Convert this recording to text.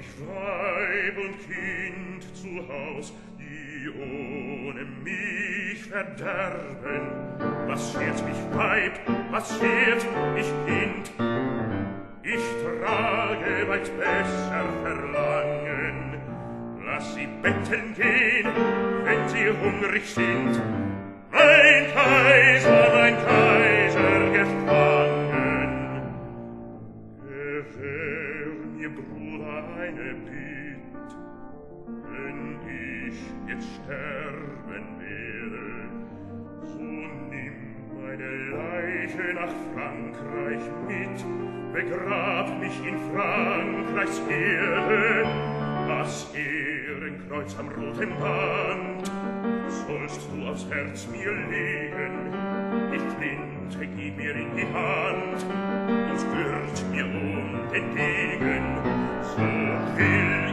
ich Weib und Kind zu Haus, die ohne mich verderben. Was schert mich Weib, was schert mich Kind? Ich trage weit besser Verlangen. Lass sie betteln gehen, wenn sie hungrig sind. Mein Kaiser gefangen. Gewähr mir, Bruder, eine Bitt, wenn ich jetzt sterben werde, so nimm meine Leiche nach Frankreich mit, begrab mich in Frankreichs Erde, das Ehrenkreuz am roten Band sollst du aufs Herz mir legen, die Flinte gib mir in die Hand und gürt mir um den Degen, so will